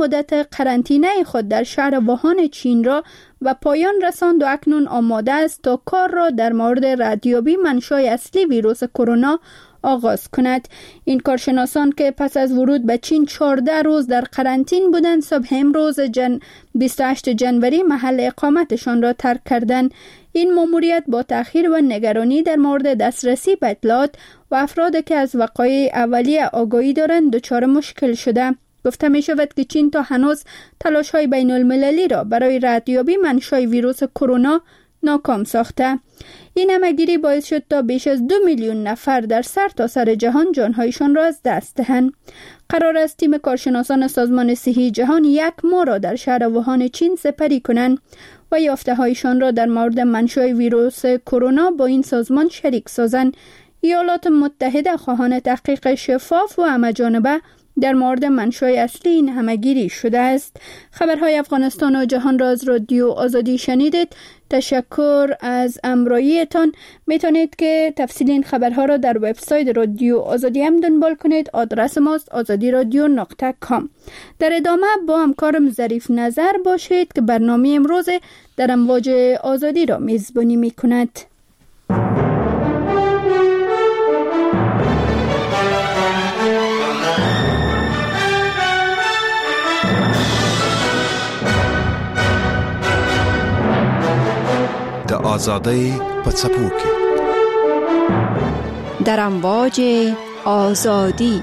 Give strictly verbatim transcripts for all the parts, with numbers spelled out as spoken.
مدت قرنطینه خود در شهر ووهان چین را به پایان رساند و اکنون آماده است تا کار را در مورد ردیابی منشأ اصلی ویروس کرونا آغاز کند. این کارشناسان که پس از ورود به چین چهارده روز در قرنطین بودند، صبح امروز جن بیست و هشتم جنوری محل اقامتشان را ترک کردند. این ماموریت با تأخیر و نگرانی در مورد دسترسی به اطلاعات و افرادی که از وقایع اولیه آگاهی دارند دچار مشکل شده. گفته می شود که چین تا هنوز تلاش‌های بین المللی را برای ردیابی منشأ ویروس کرونا ناکام ساخته. این همه‌گیری باعث شد تا بیش از دو میلیون نفر در سرتاسر سر جهان جانهایشان را از دست دهند. قرار است تیم کارشناسان سازمان صحی جهان یک ماه را در شهر ووهان چین سپری کنند و یافته‌هایشان را در مورد منشأ ویروس کرونا با این سازمان شریک سازند. ایالات متحده خواهان تحقیق شفاف و همه‌جانبه در مورد منشأ اصلی این همه‌گیری شده است. خبرهای افغانستان و جهان را از رادیو آزادی شنیدید. تشکر از همراهیتان. میتونید که تفصیل این خبرها را در وبسایت رادیو آزادی هم دنبال کنید. آدرس ماست آزادی رادیو نقطه کام. در ادامه با همکارم ظریف نظر باشید که برنامه امروز در امواج آزادی را میزبانی میکند. د آزادی په څپو کې در امواج آزادی.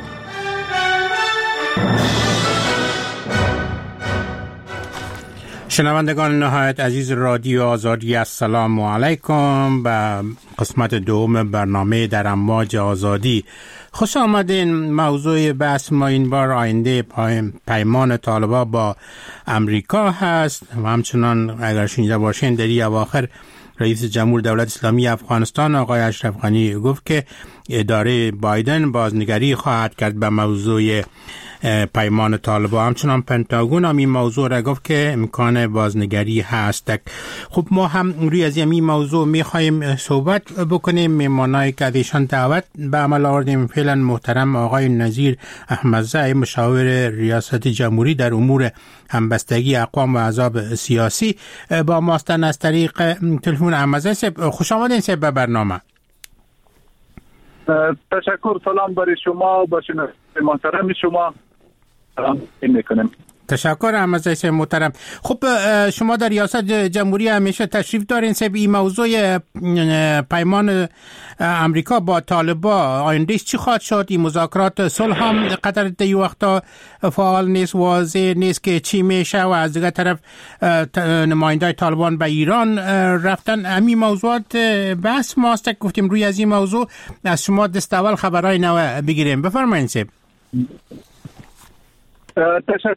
شنوندگان نهایت عزیز رادیو آزادی، السلام علیکم. به قسمت دوم برنامه در امواج آزادی خوش آمدین. موضوع بحث ما این بار آینده پیمان طالبان با امریکا هست و همچنان اگر شنیده باشین در این اواخر رئیس جمهور دولت اسلامی افغانستان آقای اشرف غنی گفت که اداره بایدن بازنگری خواهد کرد به موضوع پیمان طالبان. همچنان پنتاگون هم این موضوع را گفت که امکان بازنگری هست. خب ما هم روی از این موضوع میخوایم صحبت بکنیم. میمانایی که ازشان دعوت به عمل آوردیم فعلا محترم آقای نظیر احمدزی، مشاور ریاست جمهوری در امور همبستگی اقوام و احزاب سیاسی با ماستن از طریق تلفن. احمدزی صاحب خوش آمدین صاحب به برنامه. تشکر. سلام برای شما، باشین محترم شما. سلام میکنم. تشکر احمدزی محترم. خب شما در ریاست جمهوری همیشه تشریف دارین سب این موضوع پیمان امریکا با طالبان آیندهش چی خواهد شد؟ این مذاکرات صلح هم قطر دی وقتا فعال نیست، واضح نیست که چی میشه و از دیگه طرف نماینده طالبان به ایران رفتن. همین موضوعات بحث ماست. گفتیم روی از این موضوع از شما دست اول خبرهای نو بگیریم. بفرمایید سب. تشکر.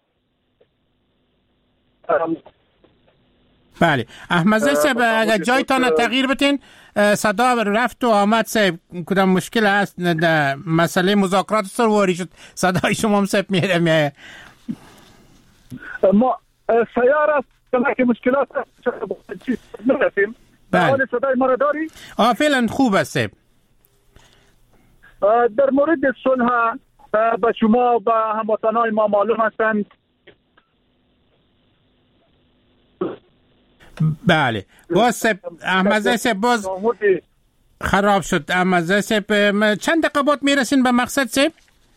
بله احمدزی صاحب اگر جایتان تغییر بتین صدا رفت و آمد صاحب، کدام مشکل هست در مسئله مذاکرات سرواری شد صدای شما هم صاحب میره میه ما سیار است که مشکلات نرسیم. بله صدای ما را داری؟ آه فعلا خوب است صاحب. در مورد صلح به شما و هموطنان ما معلوم هستند. بله باز سب احمدزی صاحب باز خراب شد. احمدزی صاحب چند دقیقه بعد میرسین به مقصد صاحب؟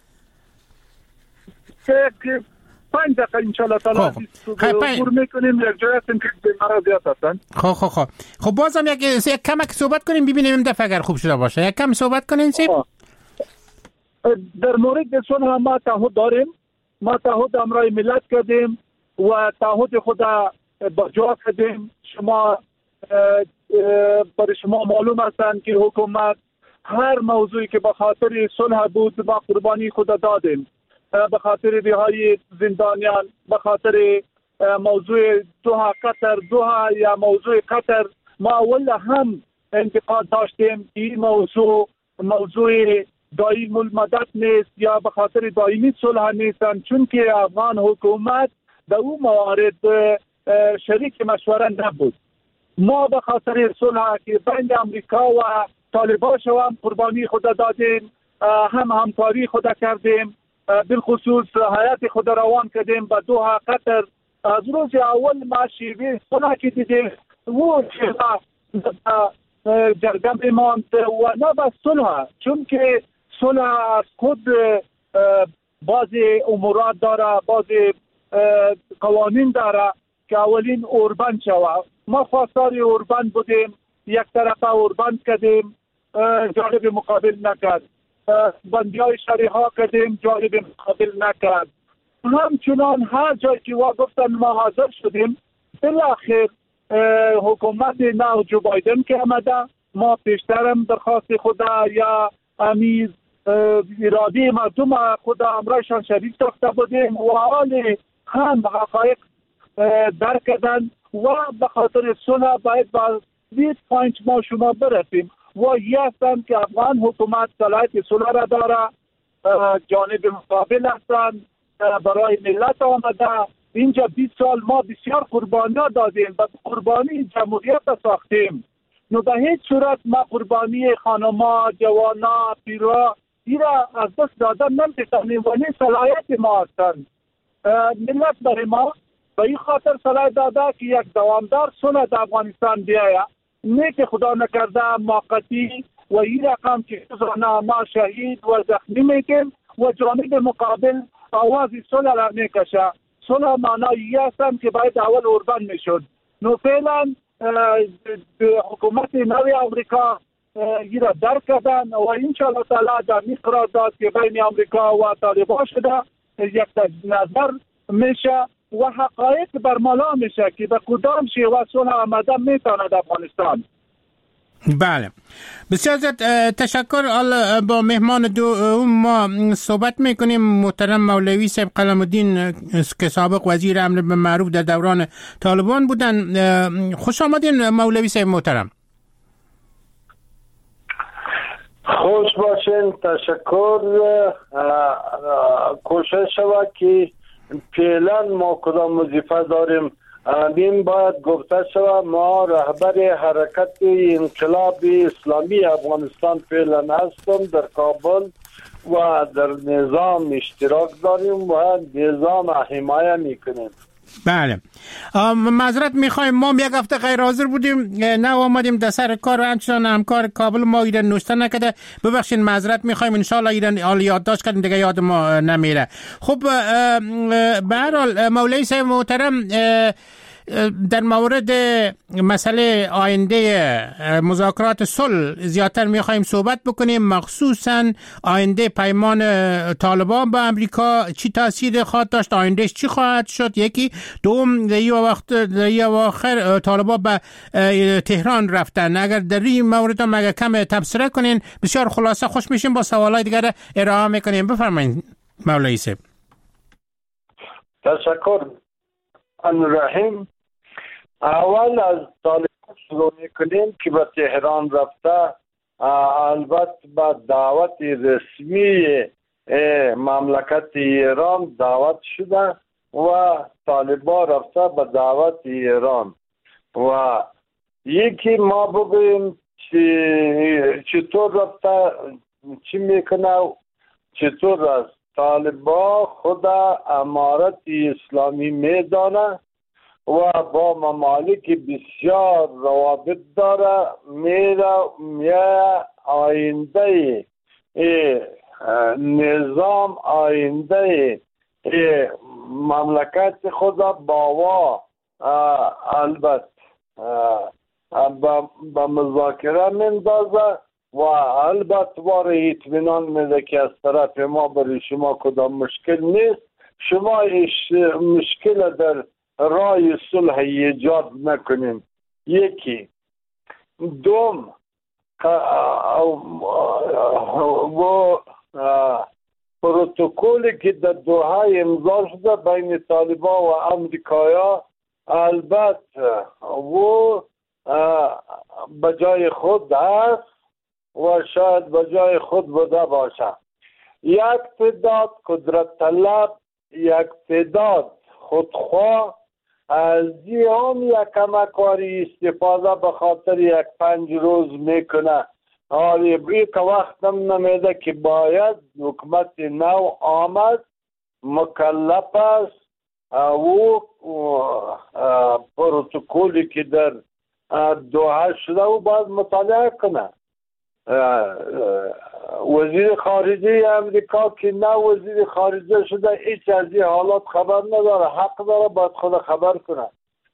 پنج دقیقه انشالله تعالی عبور میکنیم. یک جای هستیم که بیمارا زیاد هستن. خب خب خب خب بازم یک یک کمک صحبت کنیم ببینیم این دفعه اگر خوب شده باشه. یک کم صحبت کنین صاحب. در مورد صلح ما تعهد داریم. ما تعهد امرای ملت کردیم و تعهد خود با جا کردیم. شما برای شما معلوم هستند که حکومت هر موضوعی که به خاطر صلح بود با قربانی خود دادیم. به خاطر رهایی زندانیان، به خاطر موضوع دوها قطر دوها یا موضوع قطر ما اول هم انتقاد داشتیم. این موضوع موضوع دائم المدت نیست یا به خاطر دائمی صلح نیستن، چون که افغان حکومت در اون موارد شریک مشوره نبود. ما به خاطر صلح که بین امریکا و طالبان شو هم قربانی خود دادیم، هم همکاری خود کردیم بالخصوص حیات خود روان کردیم به دوحه قطر. از روز اول ما شیوه صلح که دیدیم و جرگه میماند و نه بس صلح، چون که صلح از خود بعضی امورات داره، بعضی قوانین داره که اولین اوربند شوه. ما خواستار اوربند بودیم، یک طرفه اوربند کردیم، جانب مقابل نکرد. بندی های شریحا کردیم، جانب مقابل نکرد. همچنان هر جای که وا گفتن ما حاضر شدیم. بالاخره حکومت نو جو بایدن که آمده، ما پیشترم درخواست خدا یا امیر اراده مردم خدا امرایشان شریک ساخته بودیم و حال هم حقایق درک کردن و به خاطر صلح باید با بیست پوینت ما شما برسیم و یه هستند که افغان حکومت صلاحیت صلح را داره، جانب مقابل هستند، برای ملت آمده. اینجا بیست سال ما بسیار قربانی دادیم و قربانی جمهوریت ساختیم. نو به هیچ صورت ما قربانی خانما، جوانا، پیرا ایرا از دست دادن نمیتونیم و این صلاحیت ما هستند. ملت برای ما به این خاطر صلاحیت داده که یک دوامدار صلح در افغانستان بیاید، نه که خدا نکرده موقتی و این رقم که روزانه ما شهید و زخمی میکنیم و جانب مقابل آواز صلح را میکشه. صلح معنایی هستند که باید اول اوربند میشد. نو فعلا حکومت نوی امریکا این را درک کردن و انشاءالله تعالی در این قرارداد که بین امریکا و طالبان شده یک نظر میشه و حقایق برملا میشه که به کدام شیوه صلح آمده میتواند افغانستان. بله، بسیار زیاد تشکر. حالا با مهمان دو ما صحبت میکنیم، محترم مولوی صاحب قلم الدین که سابق وزیر امر بالمعروف در دوران طالبان بودن. خوش آمدین مولوی صاحب محترم. خوش باشین، تشکر. کوشش شود که فعلا ما کدام وظیفه داریم این باید گفته شود. ما رهبر حرکت انقلاب اسلامی افغانستان فعلا هستم در کابل و در نظام اشتراک داریم و نظام حمایت میکنیم. بله، معذرت میخوایم ما یک هفته غیر حاضر بودیم، نه آمدیم در سر کار و همچنان همکار کابل ما ایران نوشته نکده. ببخشید، معذرت میخوایم، انشالله ایران حال یادداشت کردیم دیگه یاد ما نمیره. خب به هر حال مولوی صاحب محترم، در مورد مسئله آینده مذاکرات صلح زیادتر میخوایم صحبت بکنیم، مخصوصا آینده پیمان طالبان با امریکا چی تاثیر خواهد داشت، آیندهش چی خواهد شد. یکی دوم، در یه وقت در یه آخر طالبان به تهران رفتن، اگر در این مورد هم اگر کم تبصره کنین بسیار خلاصه خوش میشیم، با سوالای دیگر ارائه میکنیم. بفرمایید مولوی صاحب. تشکر. الرحیم. اول از طالبان شروع میکنیم که به تهران رفته، البته با دعوت رسمی مملکت ایران دعوت شده و طالبان رفته به دعوت ایران و یکی ما بگویم چطور رفته، چی میکنه، چطور است. طالبان خدا امارت اسلامی میدانه و با ممالک بسیار روابط داره. میره میره آینده نظام، آینده مملکت خدا باوا البته با مذاکره میندازه و البته وار اطمینان میده که از طرف ما برای شما کدام مشکل نیست، شما مشکل در راه صلح ایجاد نکنین. یکی دوم، و پروتکلی که در دوحه امضا شده بین طالبان و امریکایا البته و بجای خود هست و شاید بجای خود بوده باشه. یک تعداد قدرت طلب، یک تعداد خودخواه از این یک کمکاری استفاده به خاطر یک پنج روز میکنه آری بری که وقتم نمیده که باید حکومت نو آمد مکلف است و پروتکولی که در دوحه شده و باید مطالعه کنه. وزیر خارجه امریکا که نه وزیر خارجه شده هیچ از این حالات خبر نداره، حق داره باید خود خبر کنه.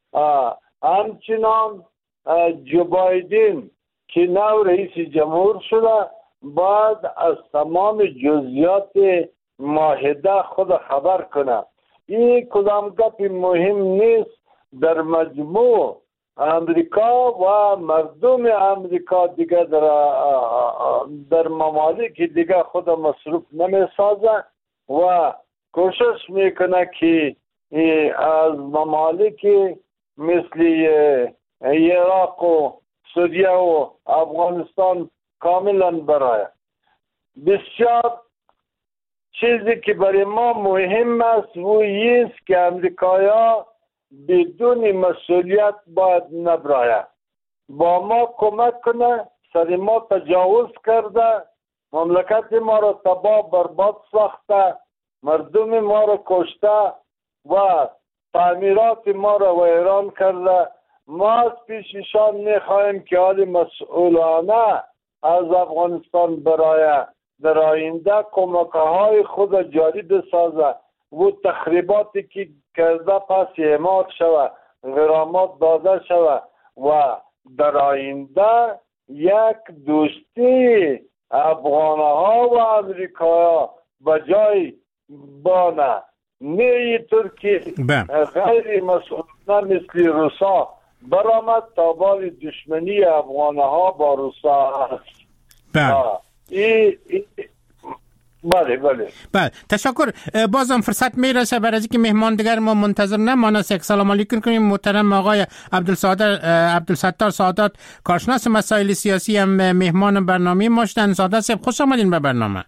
همچنان جو بایدن که نو رئیس جمهور شده باید از تمام جزئیات معاهده خود خبر کنه. این کدام گپ مهم نیست. در مجموع امریکا و مردم امریکا دیگه در در ممالک دیگه خود مصروف نمی سازه و کوشش میکنه که از ممالک مثل عراق و سوریه و افغانستان کاملا برای. بسیار چیزی که برای ما مهم است و است که امریکایا بدون مسئولیت باید نبراید، با ما کمک کنه. سر ما تجاوز کرده، مملکت ما را تباه برباد ساخته، مردم ما را کشته و تعمیرات ما را ویران کرده. ما از پیششان میخواهیم که حال مسئولانه از افغانستان برای در آینده کمک های خود جاری بسازه و تخریباتی که کرده پس اعمال شود، غرامات داده شود و در آینده یک دوستی افغانها و امریکا بجای بانه، نه اینطور که غیر مسئولانه مثل روسا برآمد تا بال دشمنی افغانها با روسا است. ای ای بله بله بله تشکر. بازم فرصت میرسه برای اینکه مهمان دیگر ما منتظر نمانه. سلام علیکم کنیم محترم آقای عبدالستار سادات، کارشناس مسائل سیاسی، هم مهمان برنامه ما شدن. سادات صاحب خوش آمدین به برنامه.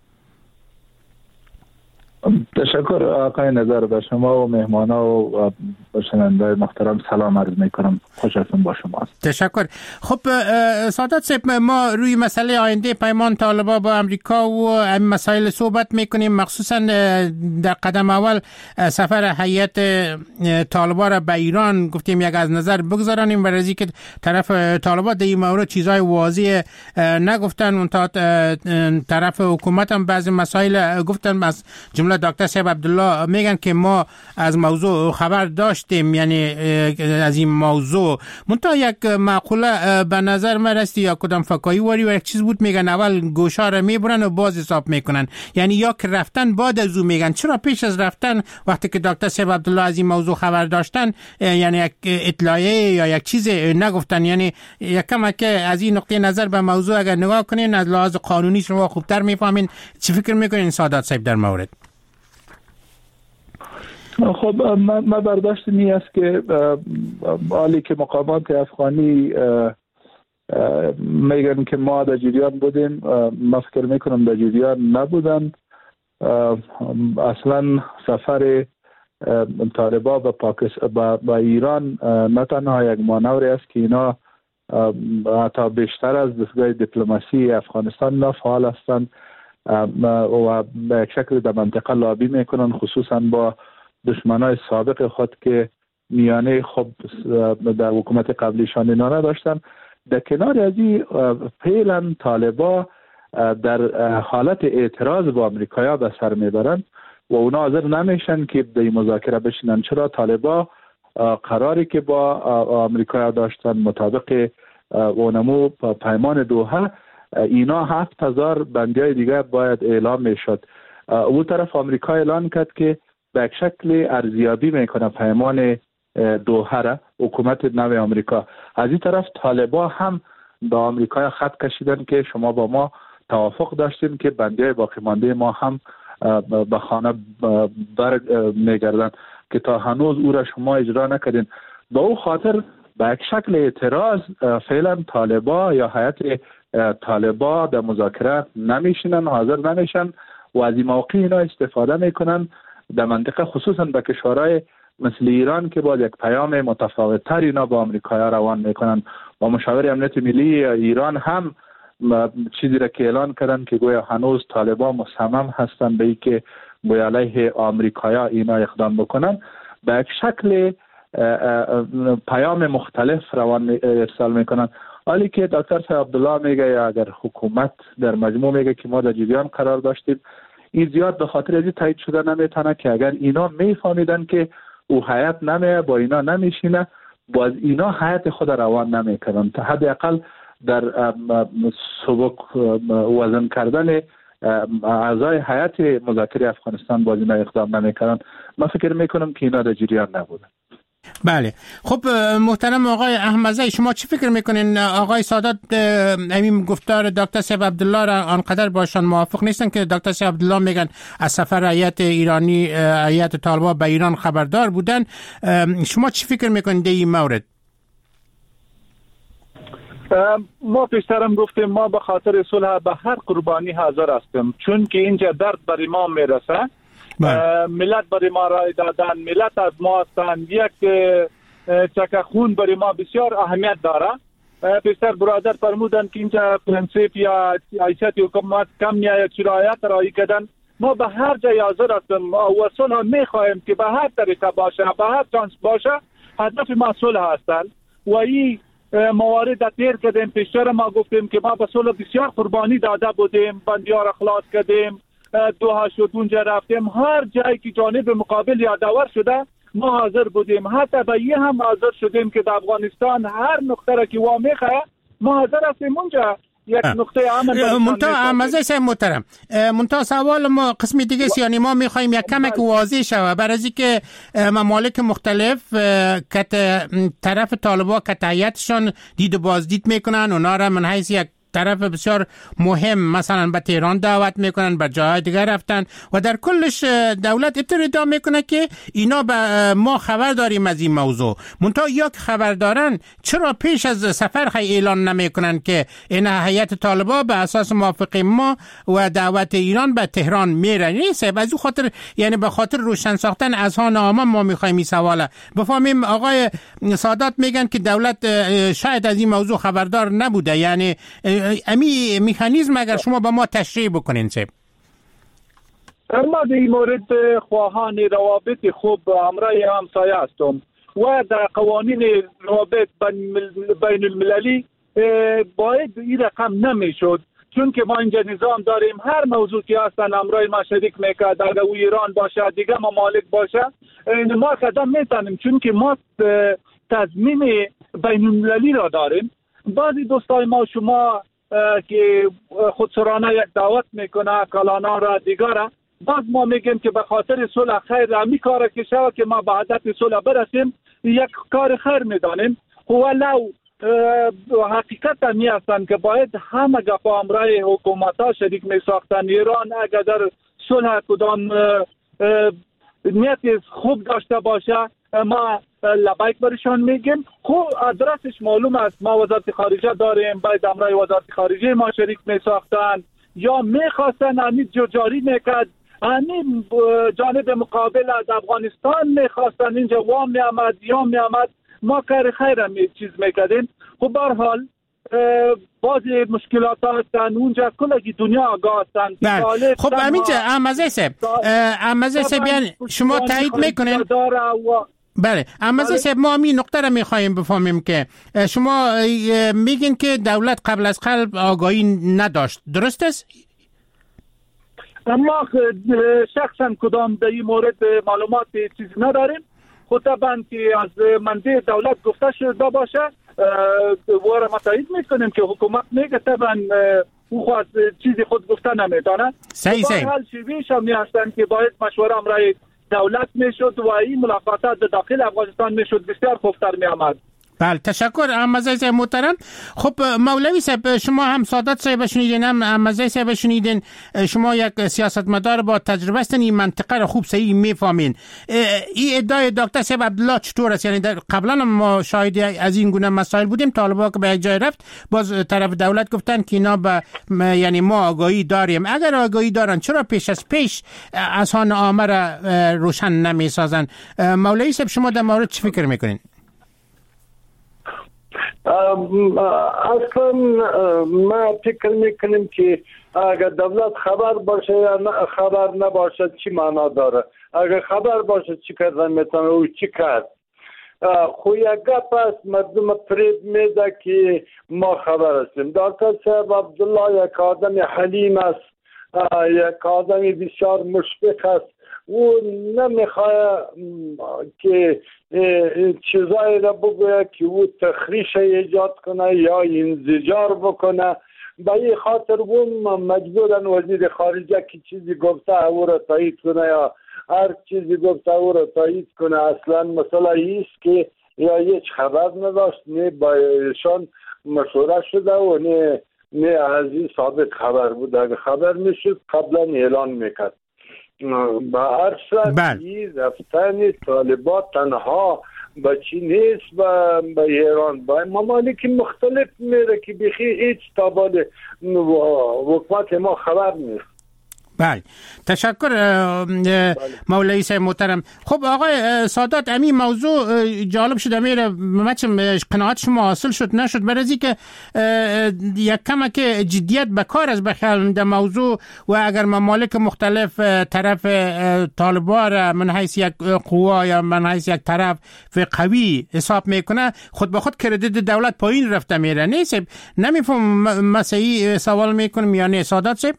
تشکر آقای نظر، به شما و مهمانا و شنونده محترم سلام عرض میکنم. خوشحالم با شما. تشکر. خب سادات صاحب، ما روی مسئله آینده پیمان طالبان با امریکا و این مسائل صحبت میکنیم، مخصوصا در قدم اول سفر هیئت طالبان را به ایران گفتیم یک از نظر بگذارانیم، برای اینکه طرف طالبان در این مورد چیزای واضح نگفتن، اون تا طرف حکومت هم بعضی مسائل گفتن. از جمله دکتر صاحب عبدالله میگن که ما از موضوع خبر داشتیم، یعنی از این موضوع منتها یک معقوله به نظر من رسید یا کدام فکایی واری و یک چیز بود، میگن اول گوشا را میبرن و باز حساب میکنن، یعنی یا که رفتن بعد از او میگن. چرا پیش از رفتن وقتی که دکتر صاحب عبدالله از این موضوع خبر داشتن یعنی یک اطلاعیه یا یک چیز نگفتن؟ یعنی یکم که از این نقطه نظر به موضوع اگر نگاه کنین از لحاظ قانونی شما خوبتر میفهمین. چی فکر میکنین سادات صاحب در مورد؟ خب من برداشت می است که حالی که مقامات افغانی میگن که ما در جریان بودیم، من فکر میکنم در جریان نبودن. اصلا سفر طالبان به پاکستان با ایران نه تنها یک مانوری است که اینا حتی بیشتر از دستگاه دیپلماسی افغانستان نافعال هستند و به یک شکل در منطقه لابی میکنن، خصوصا با دشمنای سابق خود که میانه خب در حکومت قبلیشان اینا نداشتن. در کنار از این فعلا طالبا در حالت اعتراض با امریکایا به سر میبرند و اونا حاضر نمیشن که در مذاکره بشینن. چرا؟ طالبا قراری که با امریکایا داشتن مطابق اونمو پیمان دوحه، اینا هفت هزار بندیای دیگه باید اعلام میشد. او طرف امریکا اعلان کرد که به یک شکل ارزیابی میکنه پیمان دوحه را حکومت نو امریکا. از این طرف طالبان هم به امریکا خط کشیدن که شما با ما توافق داشتین که بندیای باقی مانده ما هم به خانه بر میگردن که تا هنوز او را شما اجرا نکردین. با او خاطر به یک شکل اعتراض فعلا طالبان یا هیئت طالبان در مذاکره نمیشینن، حاضر نمیشن و از این موقع اینا استفاده میکنن در منطقه، خصوصا به کشورهای مثل ایران که با یک پیام متفاوت تر اینا با امریکا روان میکنن. با مشاور امنیت ملی ایران هم چیزی را که اعلان کردن که گویا هنوز طالبان مصمم هستند به اینکه گویا علیه آمریکایا اینا اقدام بکنن، به یک شکل پیام مختلف روان ارسال میکنن. حالی که دکتر صاحب عبدالله میگه یا اگر حکومت در مجموع میگه که ما در جریان قرار داشتیم، این زیاد به خاطر از تایید شده نمیتونه که اگر اینا میفهمیدن که او هیئت نمیه با اینا نمیشینه، باز اینا هیئت خود روان نمیکنن، تا حداقل در سبک وزن کردن اعضای هیئت مذاکره افغانستان باز اینا اقدام نمیکنن. من فکر میکنم که اینا در جریان نبودن. بله. خب محترم آقای احمدزی، شما چی فکر میکنین؟ آقای سادات همین گفتار دکتر صاحب عبدالله را آنقدر باشان موافق نیستن که دکتر صاحب عبدالله میگن از سفر هیئت ایرانی، هیئت طالبان به ایران خبردار بودن. شما چی فکر میکنین در این مورد؟ ما پیشترم گفتیم ما به خاطر صلح به هر قربانی حاضر هستیم، چون که اینجا درد بر ما میرسه. ملت برای ما رای دادن، ملت از ما هستن، یک چکه خون برای ما بسیار اهمیت داره. پیشتر برادر فرمودن که اینجا پرنسیپ یا حیثیت حکومت کم میآید، شرایط رایی کردن. ما به هر جای حاضر هستیم و صلح میخواهیم که به هر طریقه باشه، به هر چانس باشه. هدف ما صلح هستن و این موارد تیر کردیم. پیشتر ما گفتیم که ما به صلح بسیار قربانی داده بودیم، بندیار اخلاص کردیم، دوها شد، اونجا رفتیم، هر جایی که جانب مقابل یادآور شده ما حاضر بودیم. حتی به یه هم حاضر شدیم که در افغانستان هر نقطه را که وا میخواه ما حاضر هستیم اونجا یک نقطه امن. منتها احمدزی صاحب محترم، منتها سوال ما قسمی دیگه است، یعنی ما میخوایم یک کمک واضح شود برای اینکه ممالک مختلف که طرف طالبان که تاییدشان دید و بازدید میکنن، اونا را من حیث یک طرف بسیار مهم مثلا به تهران دعوت میکنن، به جای دیگر رفتن و در کلش دولت ادعا میکنه که اینا به ما خبر داریم از این موضوع. منتها یا که خبر دارن چرا پیش از سفر خیلی اعلان نمیکنن که این هیئت طالبان به اساس موافقه ما و دعوت ایران به تهران میره؟ نیست از اون خاطر، یعنی به خاطر روشن ساختن اذهان عامه ما میخوایم این سواله بفهمیم. آقای سادات میگن که دولت شاید از این موضوع خبردار نبوده، یعنی امی مکانیزم اگر شما با ما تشریح بکنین سب. ما در این مورد خواهان روابط خوب همراه همسایه هستم و در قوانین روابط بین المللی باید این رقم نمیشد، چون که ما اینجا نظام داریم هر موضوع که هستن همراه ما شریک میکرد، اگر او ایران باشه دیگه ممالک باشه ما قدم میزنیم، چون که ما تضمین بین المللی را داریم. بعضی دوستای ما شما که خودسرانه یک دعوت میکنه کلانا را دیگره، باز ما میگیم که به خاطر صلح خیر همی کار که شود که ما به هدف صلح برسیم یک کار خیر میدانیم. ولو حقیقت همی هستن که باید همه گفا همراه حکومت ها شریک میساختن. ایران اگر در صلح کدام نیت خوب داشته باشه ما لبیک برشان میگیم. خب ادرسش معلوم است، ما وزارت خارجه داریم، باید امرای وزارت خارجه ما شریک میساختن یا میخواستن همین جاری میکرد، همین جانب مقابل از افغانستان میخواستن اینجا وام میامد یا میامد، ما کار خیر هم چیز میکردیم. خب برحال بعضی مشکلات هستن اونجا، کلگی دنیا آگاه هستن. خب همینجا احمدزی صاحب، احمدزی صاحب شما تایید میکنین؟ بله احمدزی صاحب، ما همین نقطه را میخواییم بفهمیم که شما میگین که دولت قبل از قلب آگاهی نداشت، درست است؟ ما شخصا کدام در این مورد معلومات چیزی نداریم. خود طبعا که از منبع دولت گفته شده باشه واره ما تایید میکنیم که حکومت میگه طبعا او خواست چیزی خود گفته نمیدانه. صحیح صحیح. حال شویش هم هستن که باید مشوره امرای دولت میشد و این ملاقاتات داخل افغانستان میشد بسیار خوبتر میامد. بله تشکر احمدزی صاحب محترم. خب مولوی صاحب، شما هم سادات صاحب شنیدین هم احمدزی صاحب شنیدین، شما یک سیاستمدار با تجربه هستین، این منطقه رو خوب صحیح میفهمین. این ادعای دکتر صاحب عبدالله چطور است؟ یعنی قبلا ما شاهد از این گونه مسائل بودیم، طالبان که به یک جای رفت باز طرف دولت گفتن که اینا به یعنی ما آگاهی داریم. اگر آگاهی دارن چرا پیش از پیش اذهان عامه را روشن نمیسازن؟ مولوی صاحب شما در مورد چی فکر میکنین؟ اصلا ما فکر میکنیم که اگر دولت خبر باشه یا نه خبر نباشد چی معنا داره. اگر خبر باشه چی کردن میتونه او چی کرد. خو یک گپ است مردم فریب میده که ما خبر هستیم. دکتر صاحب عبدالله یک آدم حلیم است، یک آدم بسیار مشفق است. او نمیخواه که چیزایی را بگوید که او تخریش ایجاد کنه یا انزجار بکنه. به این خاطر اون مجبورن وزیر خارجه که چیزی گفته او را تایید کنه یا هر چیزی گفته او را تایید کنه. اصلا مسئله ایست که یا هیچ خبر نداشت، نه با ایشان مشوره شده و نه نه از این سابق خبر بود. اگر خبر میشد قبلا اعلان میکرد. به هر صورت این رفتن طالبان تنها به چی نیست، به ایران به ممالک مختلف میره که بخی هیچ تابال حکومت ما خبر نیست. بله تشکر مولوی صاحب محترم. خب آقای سادات، همین موضوع جالب شده میره مچم قناعت شما حاصل شد نشد برای از که یک کم که جدیت به کار از بخیال در موضوع و اگر ممالک مختلف طرف طالبان من حیث یک قوا یا من حیث یک طرف قوی حساب میکنه خود به خود کردیت دولت پایین رفته میره. نیست نمیفهم مسیحی سوال میکنم یا نه سادات صاحب؟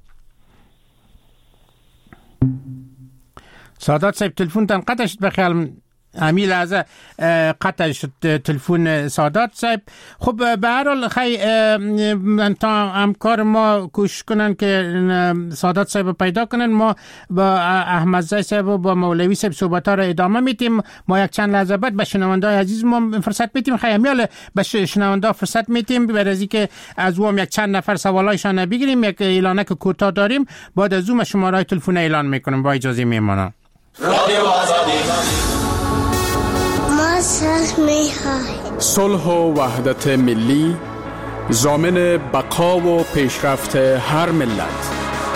سادات صاحب تلفون تن قطع شد بخیال همین لحظه قطع شد تلفون سادات صاحب. خب به هر حال خی تا همکار ما کوشش کنن که سادات صاحب پیدا کنن. ما با احمد زای صاحب و با مولوی صاحب صحبت ها را ادامه میتیم. ما یک چند لحظه بعد به شنونده های عزیز ما فرصت میتیم. خیلی همیال به شنونده فرصت میتیم برای از اینکه از او هم یک چند نفر سوالایشان بگیریم. یک اعلانه که کوتاه داریم، بعد از او شماره های تلفن اعلان میکنیم. با اجازه میمانم. رادیو آزادی صلح و وحدت ملی ضامن بقا و پیشرفت هر ملت.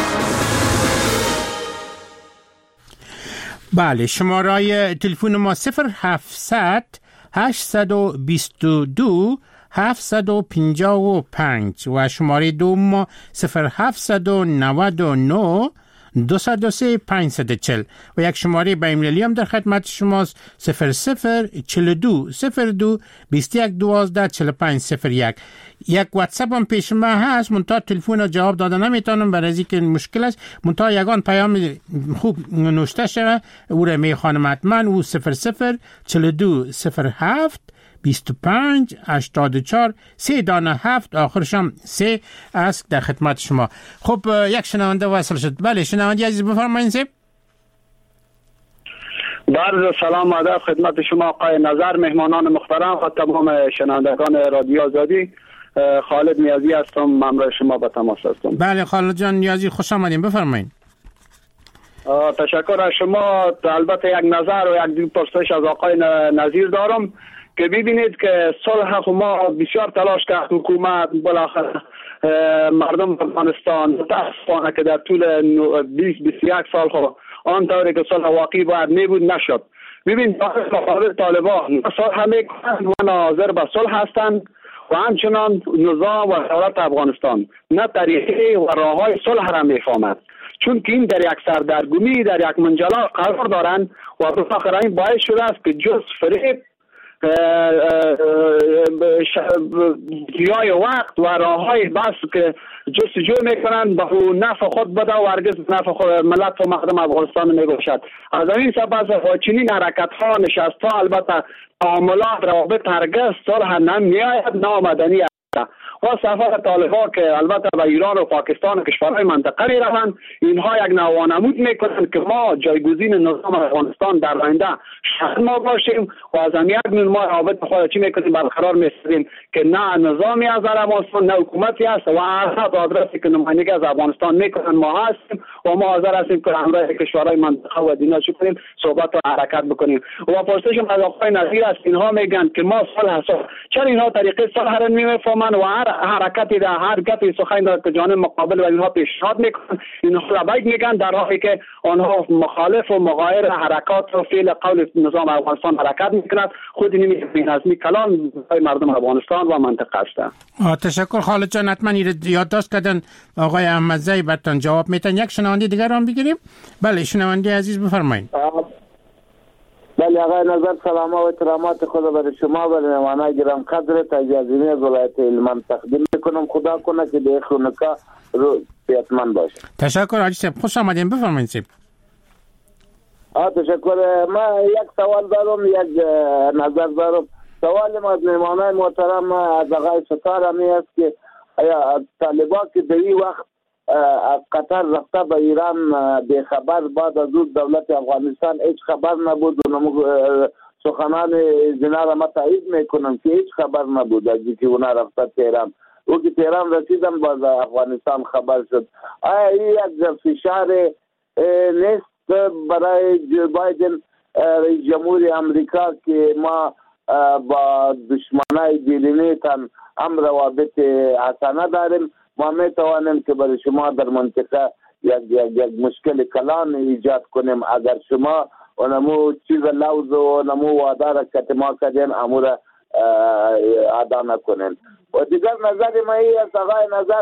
بله شماره تلفن ما صفر هفتصد هشتصد و بیست و دو هفتصد و پنجاه و پنج و شماره دوم ما صفر هفتصد و نود و نه دوصد و سه پانصد و چهل و یک شماره بین‌المللی هم در خدمت شماست صفر صفر چهل و دو صفر دو بیست و یک دوازده چهل و پنج صفر یک. یک واتساپ هم پیش ما هست، منتها تلفن رو جواب داده نمیتونم برای از اینکه مشکل است. منتها یگان پیام خوب نوشته شده او را میخوانم حتما. او صفر صفر چهل و دو صفر هفت بیست و پنج هشتاد و چهار سه دانه هفت آخرش هم سه است در خدمت شما. خب یک شنونده وصل شد. بله شنونده عزیز بفرمایید. سه بارز سلام و ادب خدمت شما آقای نظر، مهمانان محترم و تمام شنوندگان رادیو آزادی. خالد نیازی هستم، همراه شما به تماس هستم. بله خالد جان نیازی خوش آمدین، بفرمایید. تشکر از شما. البته یک نظر و یک پرسش از آقای نظیر دارم که ببینید که صلح ما بسیار تلاش کرد حکومت، بالاخره مردم افغانستان متاسفانه که در طول بیست بیست و یک سال خو آن طوری که صلح واقعی باید میبود نشد. ببین مقابل طالبان صلح میکنند و ناظر به صلح هستند و همچنان نظام و دولت افغانستان نه طریقه و راههای صلح را میفهمند، چون که این در یک سردرگمی در یک منجلاب قرار دارند و بالاخره این باعث شده است که جز فریب جای وقت و راههای بس که جستجو میکنند به نفع خود بده و هرگز نفع خود ملت و مردم افغانستان نمیباشد. از این سبب با چنین حرکت ها نشست ها البته تعاملات روابط هرگز صلح نمیآید، نامدنی است. و سفر طالبان که البته به ایران و پاکستان و کشورهای منطقه می روند، اینها یک نوانمود میکنند که ما جایگزین نظام افغانستان در آینده شاید ما باشیم و از هم یک نوع ما روابط خود چی میکنیم برقرار میسازیم که نه نظامی از افغانستان نه حکومتی است و هر آدرسی که نمایندگی از افغانستان میکنن ما هستیم و ما حاضر هستیم که همراه کشورهای منطقه و دینا چی کنیم صحبت و حرکت بکنیم. و پرسشم از آقای نظیر است، اینها میگن که ما صلح هست، چرا اینها طریقه صلح را نمیفهمند من و هر حرکتی در هر گپی سخن در جانب مقابل و اینها پیشنهاد میکنن، اینها لبیک میگن، در حالی که آنها مخالف و مغایر حرکات و فعل قول نظام افغانستان حرکت میکنند. خود این بی‌نظمی کلان برای مردم افغانستان و منطقه است. تشکر خالد جان، حتما یادداشت کردن آقای احمدزی براتون جواب میتن. یک شنونده دیگر هم بگیریم. بله شنونده عزیز بفرمایید. بله آقای نظر، سلام و احترامات خدا برای شما و مهمانان گرم قدرت اجازه از ولایت هلمند تقدیم میکنم. خدا کنه که به خونکا رو صحتمند باشه. تشکر حاجی صاحب، خوش آمدین، بفرمایید صاحب. آ تشکر. ما یک سوال دارم، یک نظر دارم. سوال ما از مهمانان محترم از آقای ستار همی است که آیا طالبان که در این وقت قطر رفته به ایران به خبر، بعد از اون دولت افغانستان هیچ خبر نبود و نمو سخنان زنا را ما تایید میکنم که هیچ خبر نبود از اینکه اونا رفته تهران. او که تهران رسیدن باز افغانستان خبر شد. آیا این یک فشار نیست برای جو بایدن رئیس جمهور امریکا که ما با دشمنای بیرونی تن هم روابط حسنه داریم؟ ما می توانیم که برای شما در منطقه یک یک یک مشکل کلان ایجاد کنیم اگر شما اونمو چیز لوز و نمو وعده را که ما کردیم امور ادا نکنیم. و دیگر نظر ما ای است آقای نظر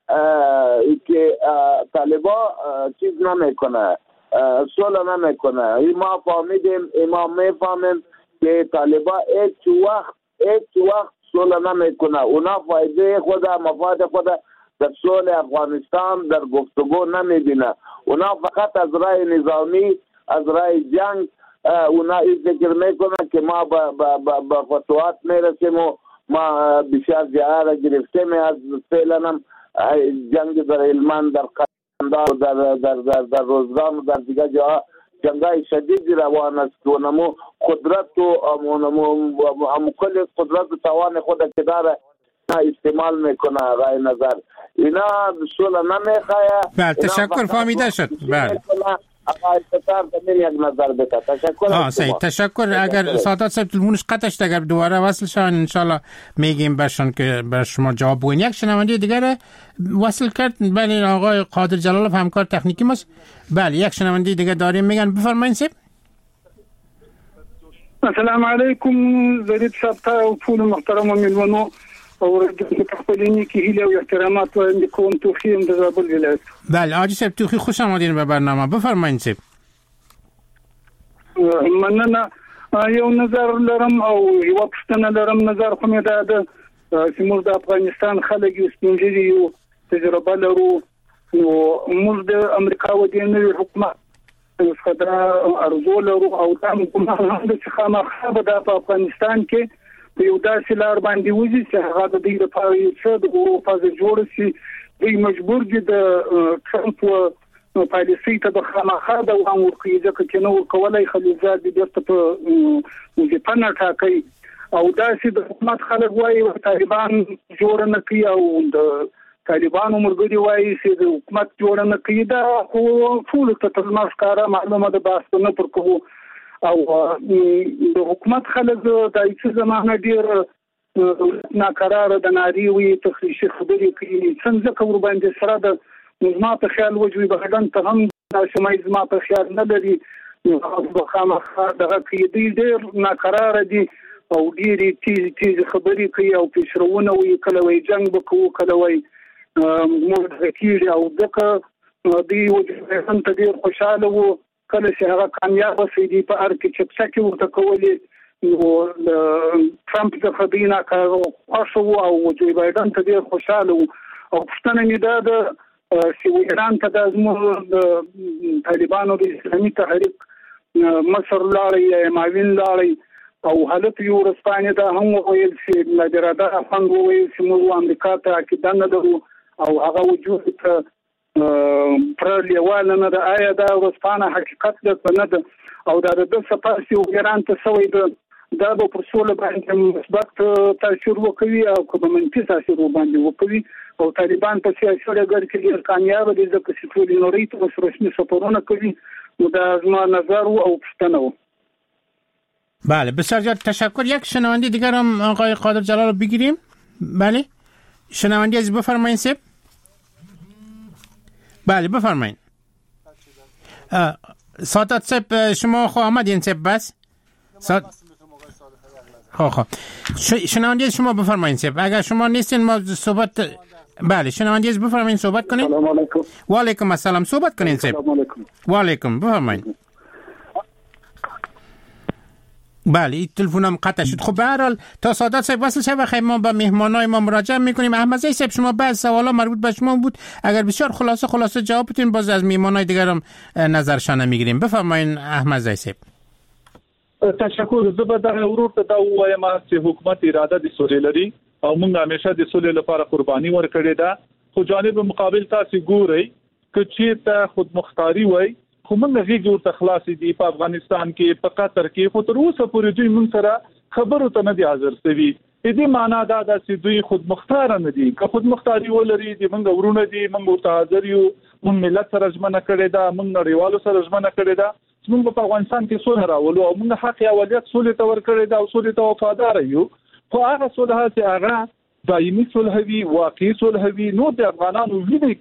که طالبا چیز نمیکنه، صلح نمیکنه. ای ما فهمیدیم، ای ما میفهمیم که طالبا هیچ وقت هیچ وقت صلح نمیکنه. اونا فایده خود مفاد خود در صلح افغانستان در گفتگو نمیبینه. اونا فقط از راه نظامی، از راه جنگ اونا این فکر میکنن که ما با, با, با, با فتوحات میرسیم و ما بسیار جاها را گرفتیم. از فعلا هم جنگ در هلمند، در قندهار، در در در, در روزگان و در دیگر جاها جنگای شدیدی روان است و نمو قدرت و نمو کل قدرت و توان خود که داره استعمال میکنه. آقای نظر اینا صلح نمیخواه. بله تشکر، فهمیده شد. بله آقای ستار در یک نظر بده. تشکر. آه صحیح، تشکر. اگر سادات صاحب تلفنش قطع شد اگر دوباره وصل شون انشالله میگیم برشون که بر شما جواب بگن. یک شنونده دیگر وصل کرد. بله آقای قادر جلالov همکار تکنیکی ماست. بله یک شنونده دیگر داریم، میگن بفرمایید صاحب. السلام علیکم زرید صاحب او ټول محترم میلمنو او د خپلینی کې هیله او احترامات وایم کوم توخیم د زابل ولایت. بله حاجی صاحب توخی خوش آمدین به برنامه، بفرمایید صاحب. مننه. یو نظر لرم او یو پښتنه لرم. نظر خو مې دا ده چې موږ د افغانستان خلک یو سپینږیري یو تجربه لرو نو موږ د امریکا و د نوي حکومت څخه ارزو لرو او دا کوم هم د خامخا به د افغانستان کې په یو داسې لار باندې وځي چې هغه د دې لپاره چې د اروپا د جوړ شي دوی مجبور دي د ټرمپ و پالیسي ته د خامخا د وام ورکړي ځکه چې نو کولای خلیزات د دې په وظیفه نه ټاکي او داسې د حکومت خلک وایي طالبان جوړ نه کوي او د طالبانو مرګدي وایي چې د حکومت جوړ نه کوي. دا خو ټول ته تر ماسکاره معلومه ده، بحث نه پر کوو. او د حکومت خلک د ایڅ زمانه ډیر ناقراره د ناری وي تخریشي خبرې کوي څنګه کور باندې سره د نظام په خیال وجوي بغدان ته هم شمای زما په خیال نه لري. نو خامخا دغه کې ډیر ناقراره دي او ډیری تیز تیز خبرې کوي او پیشرونه وي، کله وي جنگ وکړو کله وي موږ کېږي او دغه دی وجه هم ته ډیر خوشاله وو کله چې هغه کامیاب شي دی په هر کې چې څه کې ورته کولې نو ټرمپ څخه دینا کارو خاصو او جو بایدن ته ډیر خوشاله وو. او پښتنه نه ده چې ایران ته د ازمو طالبانو د اسلامي تحریک مصر لاري ماوین لاري او حالت یو رسپانه ده هم ویل چې نادراده افغان ویل چې موږ امریکا ته کې دنه درو او هغه وجود ته پر لیواله نه ده. آیا دا رسپانه حقیقت ده نه ده او دا د سپاسي او ایران ته سوی ده دا به پر سوله باندې مثبت تاثیر وکوي او کوم منفي تاثیر باندې وکوي او طالبان په سیاسي ډګر کې ډیر کامیاب دي ځکه چې ټول نوري ته رسمي سفرونه کوي. نو دا زما نظر او پښتنه و. بله بسیار زیاد تشکر. یک شنونده دیگر هم آقای قادر جلال بگیریم. بله شنونده عزیز بفرمایید سب. بله بفرمایید. سادات سب شما خو آمدین سب بس؟ ساد... خب خب شنونده شما بفرمایید سب. اگر شما نیستین ما صحبت بله شنونده عزیز بفرمایید صحبت کنین. سلام علیکم. و علیکم السلام. صحبت کنین سب. سلام علیکم. و علیکم بفرمایید. بله این تلفنم قطع شد. خب به هر حال تا سادات صاحب وصل شه بخیر ما به مهمانای ما مراجعه میکنیم. احمد زی صاحب شما بعض سوالا مربوط به شما بود، اگر بسیار خلاصه خلاصه جواب بدین باز از مهمانای دیگر هم نظرشان میگیریم. بفرمایید احمد زی صاحب. تشکر. زه به دغه ورور ته دا وایم چې حکومت اراده د سولې لري او موږ همیشه د سولې لپاره قرباني ورکړې ده، خو جانب مقابل تاسو ګورئ چې چیرته خودمختاري وای خو موږ غیږ ورته خلاصې دي په افغانستان کې په قطر کې، خو تر اوسه پورې دوی موږ سره خبرو ته نه دي حاضر شوي. دې معنا دا ده چې دوی خودمختار نه دي. که خودمختاري ولري د موږ ورونه دي موږ ورته حاضر یو، موږ ملت سره ژمنه کړې ده، موږ نړیوالو سره ژمنه کړې ده چې موږ په افغانستان کې صلح راولو او موږ حق اولویت صلح ته ورکړې ده او صلح ته وفادار یو. خو هغه صلح چې هغه دایمي صلح وي، واقعي صلح وي، نو د افغانانو ویني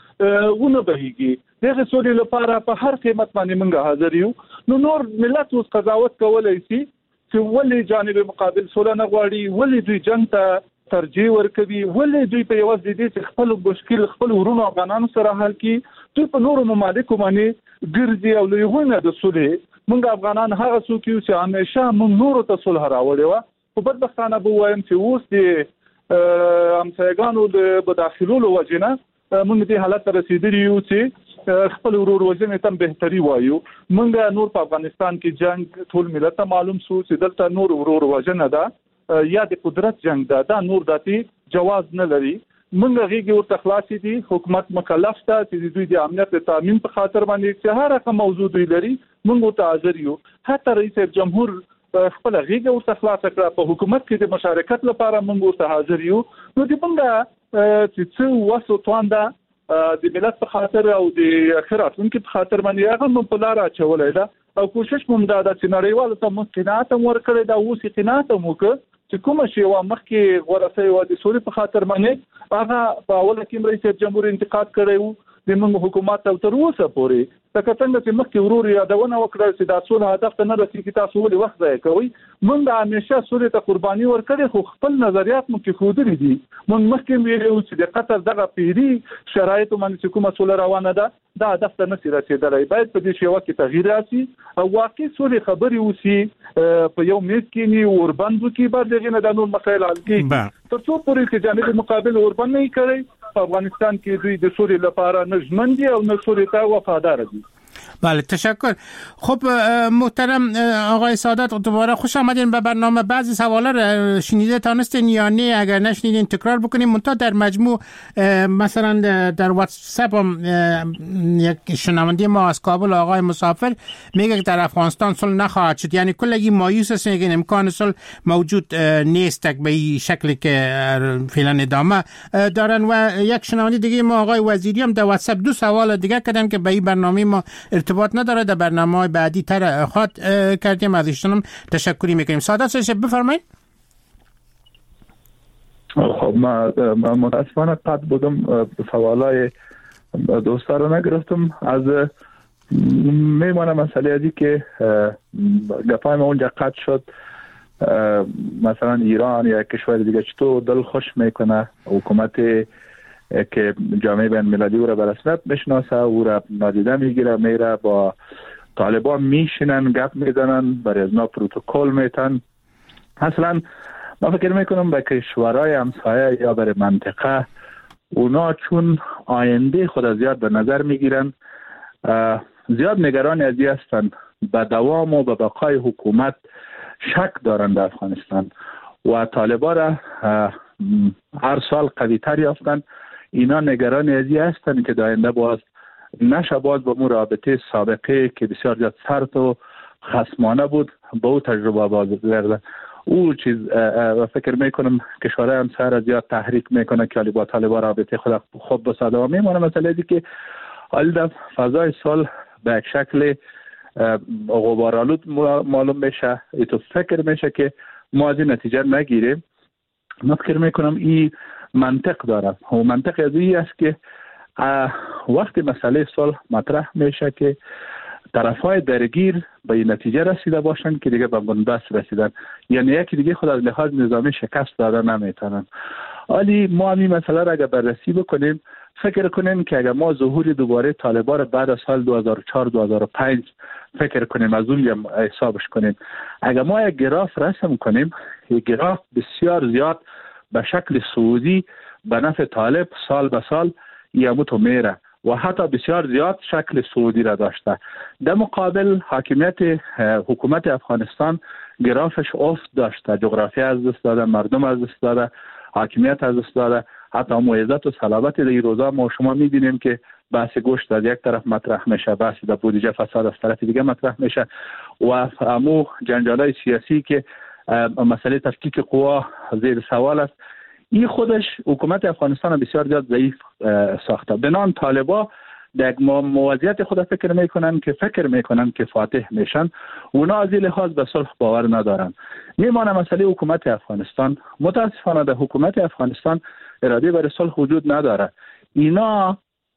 کې ونه بهيږي. دغه صلح لپاره په هر قیمت باندې موږ حاضر یو. نو نور ملت اوس قضاوت کولای شي چې ولې جانب مقابل صلح نه غواړي، ولې دوی جنگ ته ترجیح ورکوي، ولې دوی په یوه ځای دي چې خپل مشکل خپل ورونو افغانانو سره حل کړي، دوی په نورو ممالکو باندې ګرځي او له هغوی نه د صلح. موږ افغانان هغه څوک یو چې همیشه موږ نورو ته صلح راوړې وه، خو بدبختانه به ووایم چې اوس د همسایګانو د بداخلولو وجې نه موږ دې حالت ته رسېدلي یو چې خپل ورور وژنې ته بهتري وایو. موږ نور په افغانستان کې جنگ ټول ملت ته معلوم شو چې دلته نور ورور وژنه ده یا د قدرت جنگ ده، دا نور داتي جواز نه لري. موږ غیږ ورته خلاصې دي، حکومت مکلف ده چې دوی د امنیت د تامین په خاطر باندې چې هر رقم موضوع دوی لري موږ ورته حاضر یو. حتی رئیس جمهور خپل غیږ ورته خلاص کړه، په حکومت کې د مشارکت لپاره موږ ورته حاضر یو. نو د موږ چې څه وسو توانده د ملت په خاطر او د راتلونکي په خاطر باندې هغه موږ په لاره اچولې ده او کوشش موږ دا ده چې نړیوالو ته موږ قناعت ورکړی ده. اوس یې قناعت هم وکړو چې کومه شیوه مخکې غوره شوې وه د سولې په خاطر باندې، هغه په اوله کې رئیس جمهور انتقاد کړی و د موږ حکومت او تر اوسه پورې لکه څنګه چې مخکې ورور یادونه وکړه چې دا صلح هدف ته نه رسېږي، تاسو ولې وخت ضایع کوئ. موږ همیشه صلح ته قرباني ورکړې، خو خپل نظریات موږ کېښودلي دي. موږ مخکې ویلي وو چې د قطر دغه پیري شرایطو باندې چې کومه صلح روانه ده دا هدف ته نشي رسېدلی. باید په دې شیوه کې تغییر راسي او واقعي صلح خبرې وسي، په یو میز کېني اوربند وکړي، بعد د هغې نه دا نور مسایل حل کېږي. تر څو پورې چې جانب مقابل اوربند نه یې کړی، په افغانستان کې دوی د صلح لپاره نه ژمن دي او نه صلح ته وفادار دي. بله تشکر. خب محترم آقای سادات دوباره خوش آمدین به برنامه. بعضی سوالا رو شنیده تانستین یا نه؟ اگر نشنیدین تکرار بکنیم. منتها در مجموع مثلا در واتساپ هم یک شنونده ما از کابل آقای مسافر میگه که در افغانستان صلح نخواهد شد، یعنی کلگی مایوس است، میگن امکان صلح موجود نیست به این شکلی که فعلا ادامه دارن. و یک شنونده دیگه ما آقای وزیری هم در واتساپ دو سوال دیگه کردن که به این برنامه ما ارتباط نداره، در برنامه‌های بعدی تر خواهد کردیم. از ایشون تشکری میکنیم. سادات صاحب بفرمایید. خب ما متاسفانه قطع بودم، سوالای دوستا رو نگرفتم. از میمانه مسئله ازی که گپای ما اونجا قطع شد، مثلا ایران یا کشور دیگه چطور دل خوش میکنه حکومت که جامعه بین المللی او را به رسمیت میشناسه، او را نادیده میگیره، میره با طالبان میشینن گپ میزنن، برای ازنا پروتکل میتن. اصلا ما فکر میکنم به کشورهای همسایه یا برای منطقه اونا چون آینده خود زیاد به نظر میگیرن، زیاد نگران ازی هستن به دوام و به بقای حکومت شک دارن در افغانستان و طالبان را هر سال قوی تر یافتن. اینا نگران ازی هستن که داینده باز نشه باز با مو رابطه سابقه که بسیار زیاد سرد و خصمانه بود با او تجربه باز گردن. او چیز فکر میکنم کشورهای همسایه را زیاد تحریک میکنه که با طالبان رابطه خود خوب بسازه و میمونه مسئله دی که حالی در فضای صلح به یک شکل غبارآلود معلوم میشه. ای تو فکر میشه که ما از این نتیجه نگیریم. من فکر میکنم این منطق داره و منطق از این است که وقتی مسئله صلح مطرح میشه که طرفای درگیر به این نتیجه رسیده باشند که دیگه به بنبست رسیدن، یعنی یکی دیگه خود از لحاظ نظامی شکست داده نمیتونن. ولی ما همین مسئله را اگر بررسی بکنیم، فکر کنیم که اگر ما ظهور دوباره طالبان بعد از سال دو هزار و چهار دو هزار و پنج فکر کنیم، از اون حسابش کنیم، اگر ما یک گراف رسم کنیم، یک گراف بسیار زیاد به شکل صعودی به نفع طالب سال به سال یموت و میره و حتی بسیار زیاد شکل صعودی را داشته. در مقابل حاکمیت حکومت افغانستان گرافش افت داشته، جغرافیا از دست داده، مردم از دست داده، حاکمیت از دست داده، حتی معیزت و صلابت در این روزا ما شما می‌بینیم که بحث گوشت از یک طرف مطرح میشه، بحث در بودجه فساد از طرف دیگه مطرح میشه و امو جنجالای سیاسی که مسئله تفکیک قوا زیر سوال است. این خودش حکومت افغانستان بسیار زیاد ضعیف ساخته. بنان طالبا در موضوعیت خود فکر میکنن که فکر میکنن که فاتح میشن، اونا از این لحاظ به صلح باور ندارن. میمانه مسئله حکومت افغانستان. متاسفانه در حکومت افغانستان اراده برای صلح وجود نداره. اینا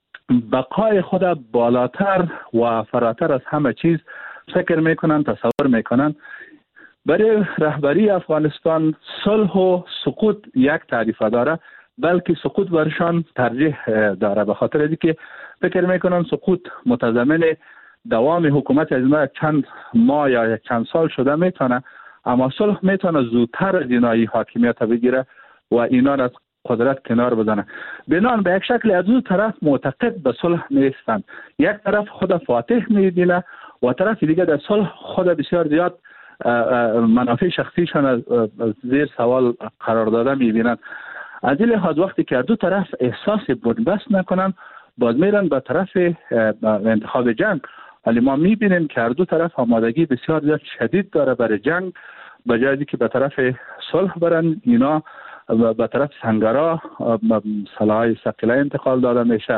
بقای خود بالاتر و فراتر از همه چیز فکر میکنن، تصور میکنن. برای رهبری افغانستان صلح و سقوط یک تعریف داره، بلکه سقوط برشان ترجیح داره، به خاطر اینکه فکر میکنن سقوط متضمن دوام حکومت از ما چند ماه یا چند سال شده میتونه، اما صلح میتونه زودتر از اینایی حاکمیت بگیره و اینا را از قدرت کنار بزنه. بنان به یک شکل از اون طرف معتقد به صلح نیستن، یک طرف خود فاتح میبینه و طرف دیگه در صلح خود بسیار زیاد منافع شخصیشان از زیر سوال قرار داده میبینن. از این لحاظ وقتی که دو طرف احساس بنبست نکنن، باز میرن به طرف انتخاب جنگ. ولی ما میبینیم که دو طرف آمادگی بسیار زیاد شدید داره برای جنگ، به جایی که به طرف صلح برن. اینا به طرف سنگرها سلاح ثقیله انتقال داده میشه،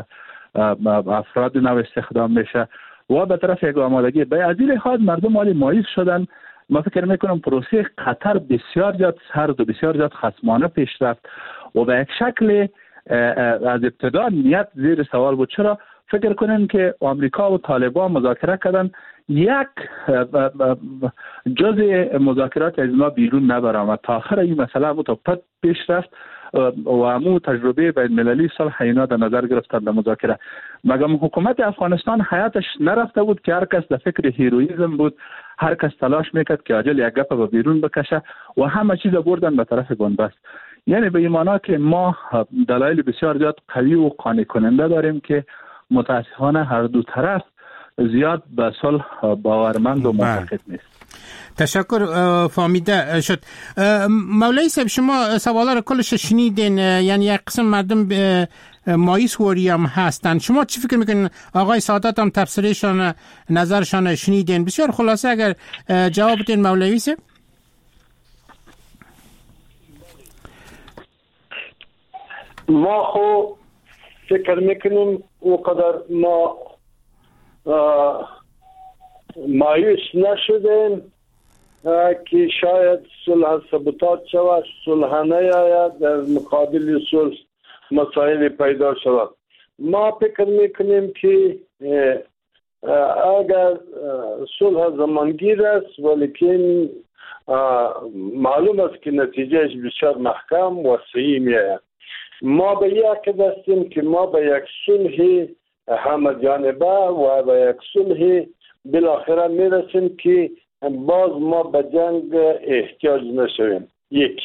افراد نو استخدام میشه و به طرف یک آمادگی به از این لحاظ مردم مالی مایز شدن. ما فکر میکنم پروسه قطر بسیار زیاد سرد و بسیار زیاد خصمانه پیش رفت و به یک شکل از ابتدا نیت زیر سوال بود. چرا؟ فکر کنیم که آمریکا و طالبان مذاکره کردن، یک جزء مذاکرات از ما بیرون نبرآمد. تا آخر این مسئله متوقت پیش رفت و امو تجربه بین المللی صلح اینا در نظر گرفتن در مذاکره. مگم حکومت افغانستان حیاتش نرفته بود که هر کس در فکر هیروئیسم بود، هر کس تلاش میکرد که عاجل یک گپ به بیرون بکشه و همه چیز بردن به طرف بنبست. یعنی به این معنا که ما دلایل بسیار زیاد قوی و قانع کننده داریم که متاسفانه هر دو طرف زیاد به صلح باورمند و معتقد نیست. تشکر، فهمیده شد. مولوی صاحب، شما سوالا رو کلش شنیدین، یعنی یک قسم مردم مایوس وری هم هستن. شما چی فکر میکنین؟ آقای سادات هم تفسیرشان نظرشان شنیدین. بسیار خلاصه اگر جواب بدین مولوی صاحب. ما خو فکر میکنیم اونقدر ما مایوس نشدیم که شاید صلح سبوتاج شود، صلح نیاید، در مقابل صلح مسائل پیدا شود. ما فکر میکنیم که اگر صلح زمانگیر است ولیکن معلوم است که نتیجهش بسیار محکم و صحیح میآید. ما به یک دستیم که ما به یک صلح همه جانبه و به یک صلح بالاخره میرسیم که باز ما به جنگ احتیاج نشویم. یک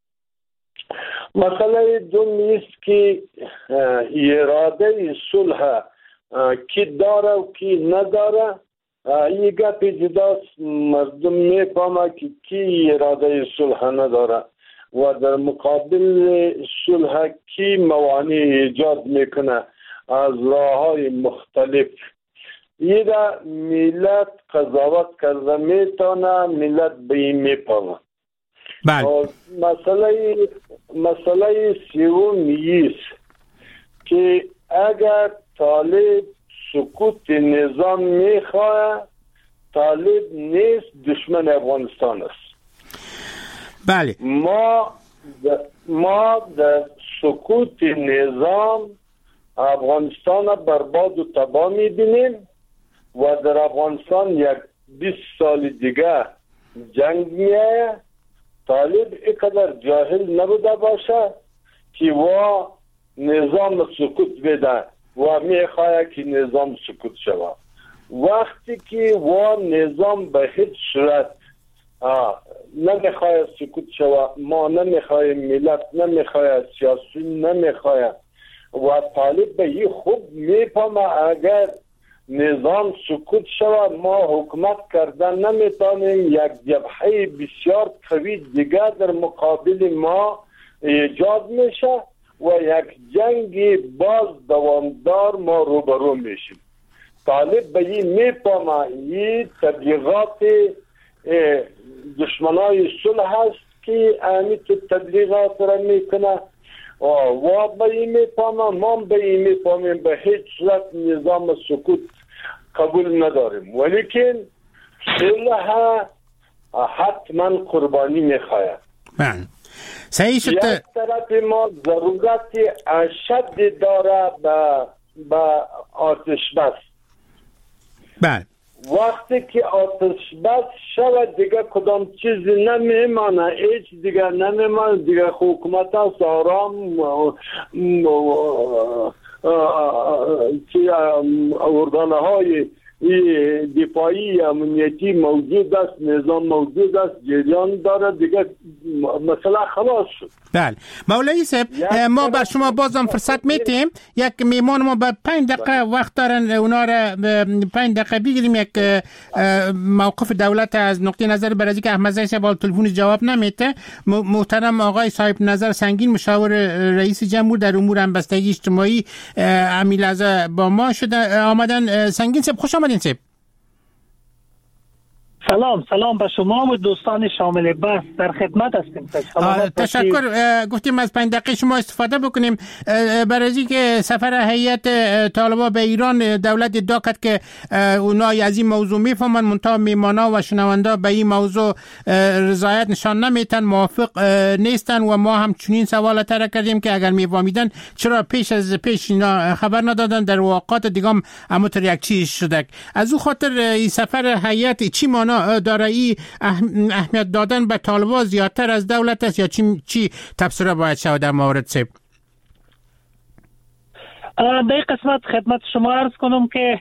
مسئله دوم است که اراده صلح کی داره و کی نداره. این گپ جداست، مردم میفهمه که کی اراده صلح نداره و در مقابل صلح کی موانع ایجاد میکنه از راه‌های مختلف. یه دا ملت قضاوت کرده میتونه، ملت به این میپامه. بله. مسئله مسئله سوم است که اگر طالب سقوط نظام میخواه، طالب نیست، دشمن افغانستان است. بله. ما د... ما در سکوت نظام افغانستان برباد و تباه می‌بینیم و در افغانستان یک بیست سال دیگه جنگ می‌آید. طالب اینقدر جاهل نبوده باشه که و نظام سکوت بده و میخواه که نظام سکوت شود. وقتی که و نظام به هیچ صورت نمیخواه سکوت شود، ما نمیخوایم، ملت نمیخواه، سیاسی نمیخواه و طالب به این خوب میفهمه اگر نظام سکوت شود ما حکومت کردن نمیتونیم، یک جبهه بسیار قوی دیگه در مقابل ما ایجاد میشه و یک جنگ باز دوامدار ما روبرو میشیم. طالب به این میفهمه این تبلیغات دشمنای صلح هست که امیت تبلیغات را میکنه و به این میفهمه، ما به این میفهمیم به هیچ صورت نظام سکوت قبول نداریم، ولیکن صلح حتما قربانی میخواهد. من صحیح شد. یک طرف ما ضرورت اشد داره به به آتش بس. بله. وقتی که آتش بس شود دیگه کدام چیزی نمیمانه، هیچ دیگه نمیمانه دیگه. حکومت هست آرام که ارگانه های دفاعی امنیتی موجود است، نظام موجود است، جریان داره دیگه، مثلا خلاص شد. بله مولوی صاحب، ما بر شما بازم فرصت میتیم. یک میمان ما به پنج دقیقه وقت دارن، اونا را پنج دقیقه بگیریم. یک موقف دولت از نقطه نظر برای که احمد زی صاحب تلفن جواب نمیده. محترم آقای صاحب نظر سنگین، مشاور رئیس جمهور در امور همبستگی اجتماعی، همین لحظه با ما شده آمدن. سنگین صاحب خوش آمدین. صاحب سلام سلام به شما و دوستان شامل بحث، در خدمت هستیم. تشکر. گفتیم از پنج دقیقه شما استفاده بکنیم برای اینکه سفر هیئت طالبان به ایران، دولت ادعا کرد که اونا از این موضوع میفهمن، منتها میمانا و شنوندا به این موضوع رضایت نشان نمیتن، موافق نیستن و ما هم چنین سوال طرح کردیم که اگر میفهمیدن چرا پیش از پیش اینا خبر ندادن، در واقعات دیگه هم همونطور یک چیز شده. از اون خاطر این سفر هیئت چی مانا داره؟ ای اهمیت دادن به طالبان زیادتر از دولت است یا چی چی تفسیر باید شود در مورد صاحب؟ در این قسمت خدمت شما عرض کنم که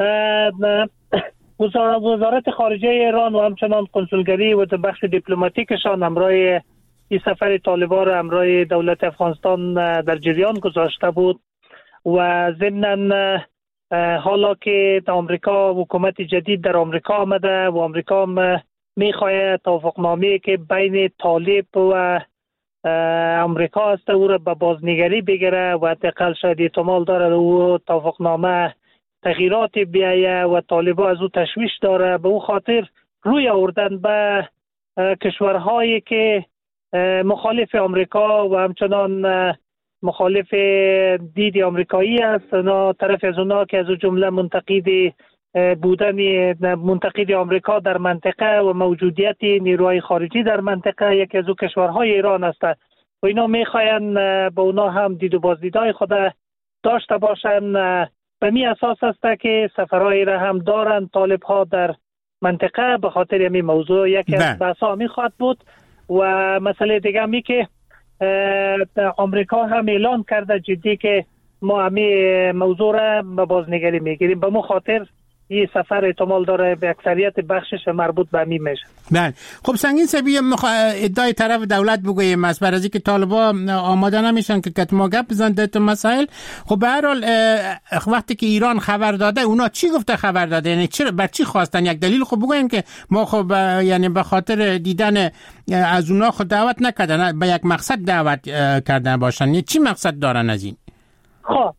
وزارت خارجه ایران و همچنان کنسولگری و بخش دیپلماتیکشان همراه این سفر طالبان را همراه دولت افغانستان در جریان گذاشته بود و ضمناً حالا که در آمریکا حکومت جدید در آمریکا آمده و آمریکا میخواهد توافقنامه‌ای که بین طالب و آمریکا است او را به بازنگری بگیره و حداقل شاید احتمال داره او توافقنامه تغییراتی بیایه و طالبان از او تشویش داره، به او خاطر روی آوردن به کشورهایی که مخالف آمریکا و همچنان مخالف دید آمریکایی است. اونا طرف از اونا که از جمله منتقد بودن منتقد آمریکا در منطقه و موجودیت نیروهای خارجی در منطقه یکی از او کشورهای ایران است و اینا میخواین به اونا هم دید و بازدیدهای خود داشته باشن. به می اساس است که سفرهای را هم دارن طالب ها در منطقه به خاطر همین موضوع. یکی از بحثا می خواهد بود و مسئله دیگه می که آمریکا هم اعلان کرده جدی که ما همین موضوع را به بازنگری میگیریم. به مو خاطر این سفر احتمال داره به اکثریت بخشش مربوط به همین میشه. بله خب سنگین سبی ادعای طرف دولت بگوییم از برای اینکه طالبان آماده نمیشن که کتما گپ بزنن در تو مسائل. خب به هر حال وقتی که ایران خبر داده اونا چی گفته خبر داده، یعنی چرا بر چی خواستن؟ یک دلیل خب بگوین که ما خب یعنی به خاطر دیدن از اونا خود دعوت نکردن، به یک مقصد دعوت کردن باشن. یعنی چی مقصد دارن از این؟ خب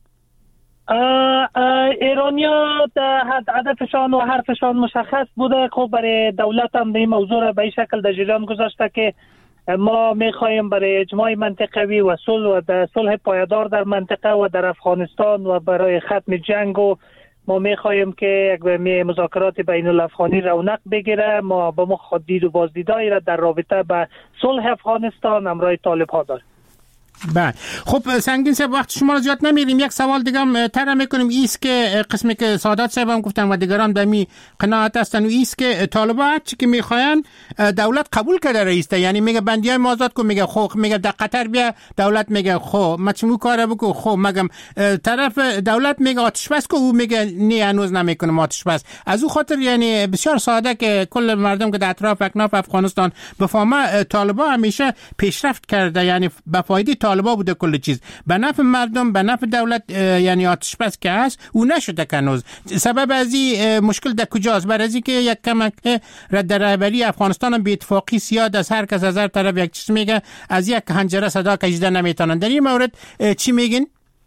ایرانیا هدفشان و حرفشان مشخص بوده. خب برای دولت هم به این موضوع را به این شکل در جریان گذاشته که ما میخواهیم برای اجماع منطقوی و صلح و صلح پایدار در منطقه و در افغانستان و برای ختم جنگ و ما میخواهیم که یک مذاکرات بین الافغانی رونق بگیره. ما به ما دید و بازدیدایی را در رابطه به صلح افغانستان همراه طالب ها داریم. بله خب سنگین صاحب وقت شما رو زیاد نمیریم، یک سوال دیگه هم طرح میکنیم. ایست که قسمی که سادات صاحب هم گفتن و دیگران در می قناعت هستن و ایست که طالبان چی که میخواین دولت قبول کرده رئیسته، یعنی میگه بندیای ما آزاد کن، میگه خب میگه در قطر بیا، دولت میگه خب ما چمو کار بکو، خب مگم طرف دولت میگه آتش بس کو، او میگه نه هنوز نمیکنه آتش بس. از او خاطر یعنی بسیار ساده که کل مردم که در اطراف اکناف افغانستان بفهمه طالبان همیشه پیشرفت کرده، یعنی به فایده طالبان بوده کل چیز، به نفع مردم به نفع دولت، یعنی آتش بس که هست او نشده کنوز. سبب از این مشکل در کجاست؟ برای اینکه یک کمک رد رهبری افغانستان هم بی اتفاقی زیاد از هر کس از هر طرف یک چیز میگه، از یک حنجره صدا کشیده نمیتونن. در این مورد چی میگین؟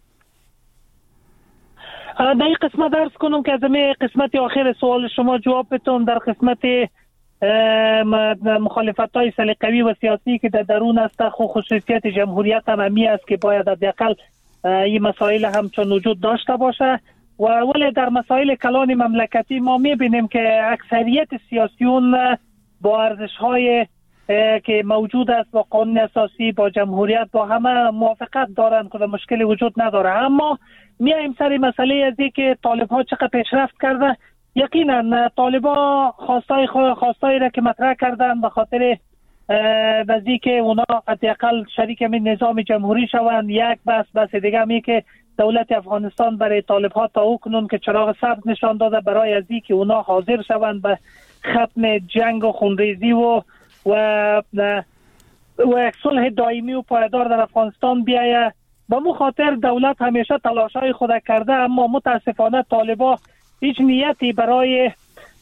در این قسمت درس کنم که از می قسمت آخر سوال شما جواب بتون. در قسمت مخالفت های سلیقوی و سیاسی که در درون است، خصوصیت جمهوریت هم همی است که باید حداقل این مسائل همچون وجود داشته باشه. و ولی در مسائل کلان مملکتی ما میبینیم که اکثریت سیاسیون با ارزش های که موجود است، با قانون اساسی، با جمهوریت، با همه موافقت دارند که مشکلی وجود نداره. اما میایم سر مسئله از که طالب ها چقدر پیشرفت کرده. یقینا طالبا خواستای خواستایی را که مطرح کردن به خاطر وزی که اونا حداقل شریک من نظام جمهوری شوند، یک بس بس دیگه می که دولت افغانستان برای طالب ها تا کنون که چراغ سبز نشان داده برای ازی که اونا حاضر شوند به ختم جنگ و خونریزی و و و یک صلح دائمی و پایدار در افغانستان بیایه. به مو خاطر دولت همیشه تلاشای خود کرده، اما متاسفانه طالبا هیچ نیتی برای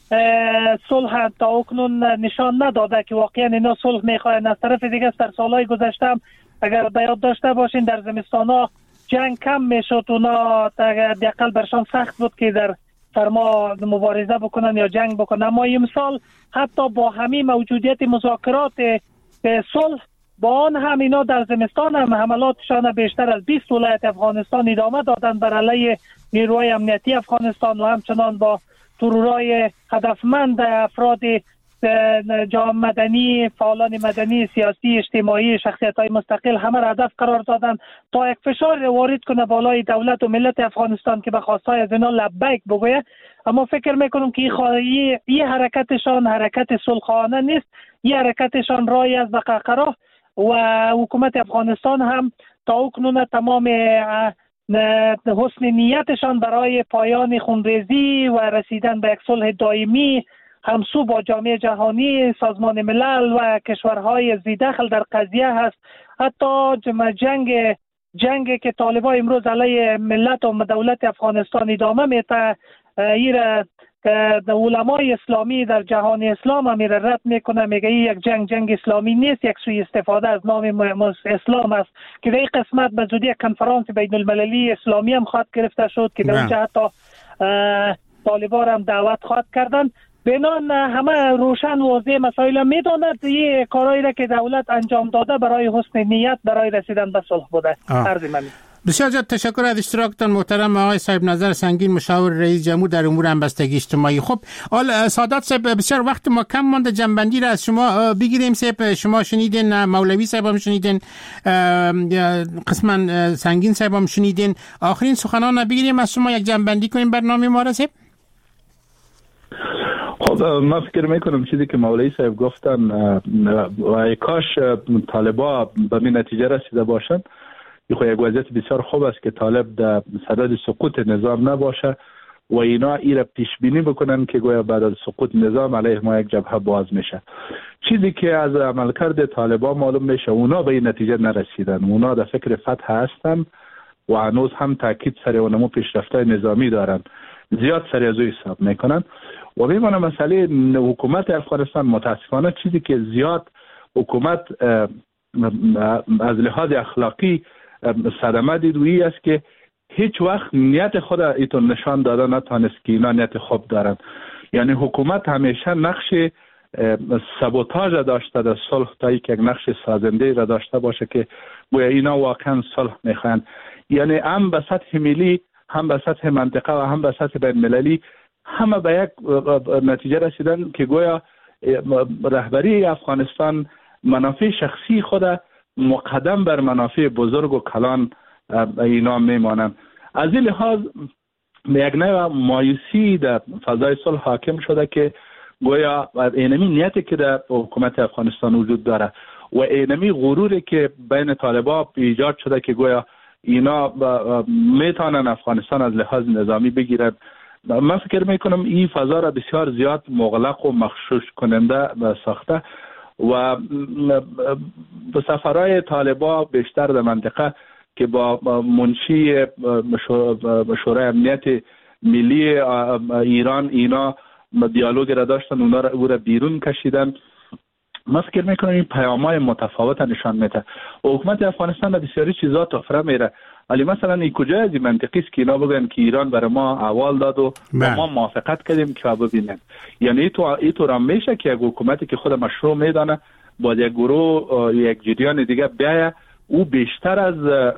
صلح تا اکنون نشان نداده که واقعا اینا صلح میخواین. از طرف دیگه در سالهای گذشته اگر به یاد داشته باشین در زمستانا جنگ کم میشد، اونا دقیقاً برشان سخت بود که در سرما مبارزه بکنن یا جنگ بکنن. اما امسال حتی با همین موجودیت مذاکرات صلح، با آن هم اینا در زمستان هم حملاتشان بیشتر از بیست ولایت افغانستان ادامه دادن بر علیه نیروهای امنیتی افغانستان و همچنان با ترورای هدفمند افراد جامعه مدنی، فعالان مدنی، سیاسی، اجتماعی، شخصیت‌های مستقل همه را هدف قرار دادن تا یک فشار وارد کنه بالای دولت و ملت افغانستان که به خواستهای از اینا لبیک بگویه. اما فکر میکنم که این این حرکتشان حرکت صلحانه نیست، این حرکتشان رای از به قهقرا و حکومت افغانستان هم تا اکنون تمام حسن نیتشان برای پایان خونریزی و رسیدن به یک صلح دائمی همسو با جامعه جهانی، سازمان ملل و کشورهای ذی‌دخل در قضیه هست. حتی جنگ جنگ که طالبان امروز علیه ملت و دولت افغانستان ادامه میده، ایره علمای اسلامی در جهان اسلام هم میره رد میکنه، میگه یک جنگ جنگ اسلامی نیست، یک سوی استفاده از نام اسلام است که در این قسمت به زودی کنفرانس بین المللی اسلامی هم خواهد گرفته شد که در اونجا حتی طالبان هم دعوت خواهد کردن. بنان همه روشن واضح مسائل میداند این کارهایی را که دولت انجام داده برای حسن نیت برای رسیدن به صلح بوده. عرض من بسیار زیاد تشکر از اشتراکتان محترم آقای صاحب نظر سنگین، مشاور رئیس جمهور در امور همبستگی اجتماعی. خب آل سادات صاحب بسیار وقت ما کم مانده، جنبندی را از شما بگیریم. صاحب شما شنیدین، مولوی صاحب هم شنیدین، قسما سنگین صاحب هم شنیدین، آخرین سخنان بگیریم از شما، یک جنبندی کنیم برنامه ما را. صاحب خب من فکر میکنم چیزی که مولوی صاحب گفتن و کاش طالبا به این نتیجه رسیده باشند، خو یک وضعیت بسیار خوب است که طالب در صدد سقوط نظام نباشه و اینا ایره پیش بینی بکنن که گویا بعد از سقوط نظام علیه ما یک جبهه باز میشه. چیزی که از عملکرد طالبان معلوم میشه اونا به این نتیجه نرسیدن، اونا در فکر فتح هستن و هنوز هم تاکید سر اونمو پیشرفت‌های نظامی دارن، زیاد سر از او حساب میکنن. و میمونه مسئله حکومت افغانستان متاسفانه چیزی که زیاد حکومت از لحاظ اخلاقی صدمه دید و این است که هیچ وقت نیت خود ایتون نشان داده نتانست که اینا نیت خوب دارن. یعنی حکومت همیشه نقش سابوتاژ داشته در صلح تا یک نقش سازنده را داشته باشه که گویا اینا واقعا صلح میخوان. یعنی هم به سطح ملی، هم به سطح منطقه و هم به سطح بین المللی همه به یک نتیجه رسیدن که گویا رهبری افغانستان منافع شخصی خود مقدم بر منافع بزرگ و کلان اینا میمانند. از این لحاظ یک نوع مایوسی در فضای صلح حاکم شده که گویا اینمی نیتی که در حکومت افغانستان وجود داره و اینمی غروری که بین طالبان ایجاد شده که گویا اینا میتونن افغانستان از لحاظ نظامی بگیرن. من فکر میکنم این فضا را بسیار زیاد مغلق و مخشوش کننده ساخته و سفرهای طالبان بیشتر در منطقه که با منشی شورای امنیت ملی ایران اینا دیالوگ را داشتن، اونا را او را بیرون کشیدن. من فکر میکنم این پیام‌های متفاوت نشان میده. حکومت افغانستان بسیاری چیزا تفره میره، ولی مثلا این کجا از این منطقی است که اینا بگن که ایران برای ما احوال داد و ما موافقت کردیم که ببینیم. یعنی تو اینطور هم میشه که یک حکومتی که خود مشروع میدانه با یک گروه یک جریان دیگه بیایه او بیشتر از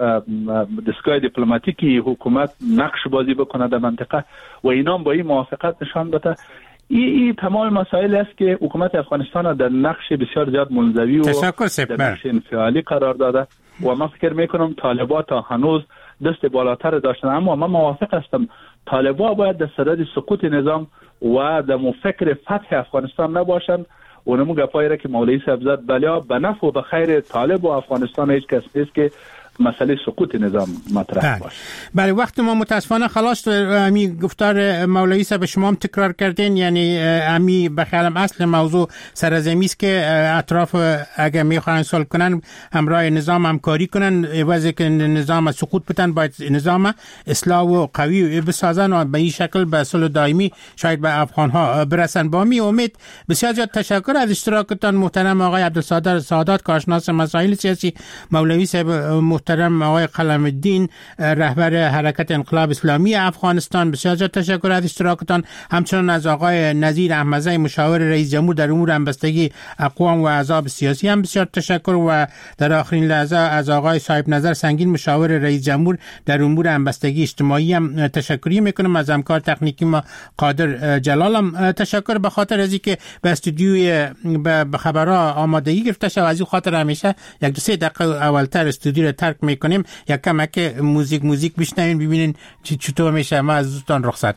دستگاه دیپلماتیکی حکومت نقش بازی بکنه در منطقه و اینا با این موافقت نشان بده. این ای تمام مسائل است که حکومت افغانستان در نقش بسیار زیاد منزوی و در نقش انفعالی قرار داده و من فکر میکنم طالبان تا هنوز دست بالاتر داشتن. اما من موافق هستم طالبان باید در صدد سقوط نظام و در فکر فتح افغانستان نباشند و نمو گپایی را که مولوی صاحب زد بله به نفع و به خیر طالب و افغانستان هیچ کس نیست که مسئله سقوط نظام مطرح باشه. بله وقت ما متاسفانه خلاص. امی گفتار مولوی صاحب شما هم تکرار کردین، یعنی امی بخیالم اصل موضوع سرزمین است که اطراف اگر میخواین صلح کنن همراه نظام همکاری کنن، عوض که نظام سقوط بدن باید نظام اصلاح و قوی بسازن و به این شکل به صلح دائمی شاید به افغان ها برسن. با می امید بسیار زیاد تشکر از اشتراکتان محترم آقای عبدالصادق سادات کارشناس مسائل سیاسی، مولوی صاحب محترم آقای قلم الدین رهبر حرکت انقلاب اسلامی افغانستان. بسیار زیاد تشکر از اشتراکتان. همچنان از آقای نظیر احمدزی مشاور رئیس جمهور در امور همبستگی اقوام و احزاب سیاسی هم بسیار تشکر و در آخرین لحظه از آقای صاحب نظر سنگین مشاور رئیس جمهور در امور همبستگی اجتماعی هم تشکری میکنم. از همکار تکنیکی ما قادر جلال هم تشکر به خاطر از اینکه به استودیوی به خبرها آمادگی گرفته شد. از این خاطر همیشه یک دو سه دقیقه اولتر استودیو رو ترک میکنیم، یک کمک موزیک موزیک بشنوین ببینین چطور میشه. ما از دوستان رخصت.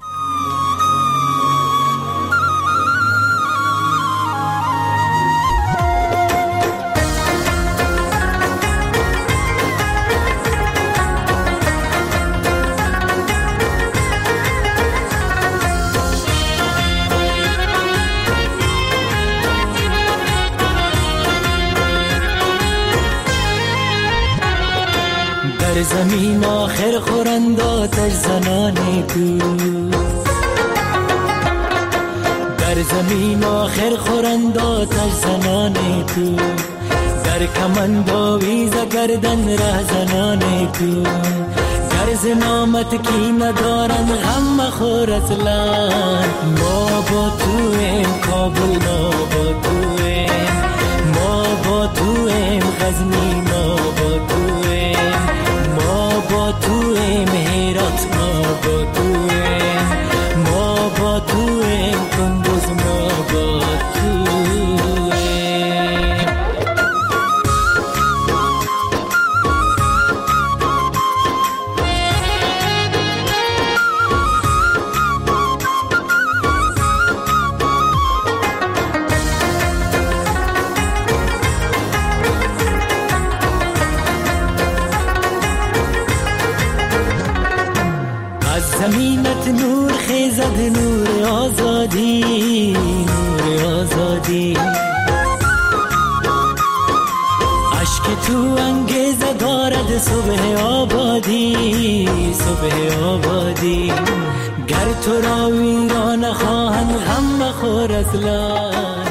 در زمین آخر خورند آتش زنان تو، در زمین آخر خورند آتش زنان تو، در کمند آویز گردن ره زنان تو، در زنامت کی ندارن غم مخور اصلا. ما با تو ایم کابل، ما با تو ایم، ما با تو ایم غزنی، ما با تو ایم، ما با تو ایم هرات، ما با تو ایم، ما با تو ایم کندوز، ما با تو زمینت نور خیزد، نور آزادی، نور آزادی. عشق تو انگیزه دارد صبح آبادی، صبح آبادی. گر تو را ویران خواهند غم مخور اصلا.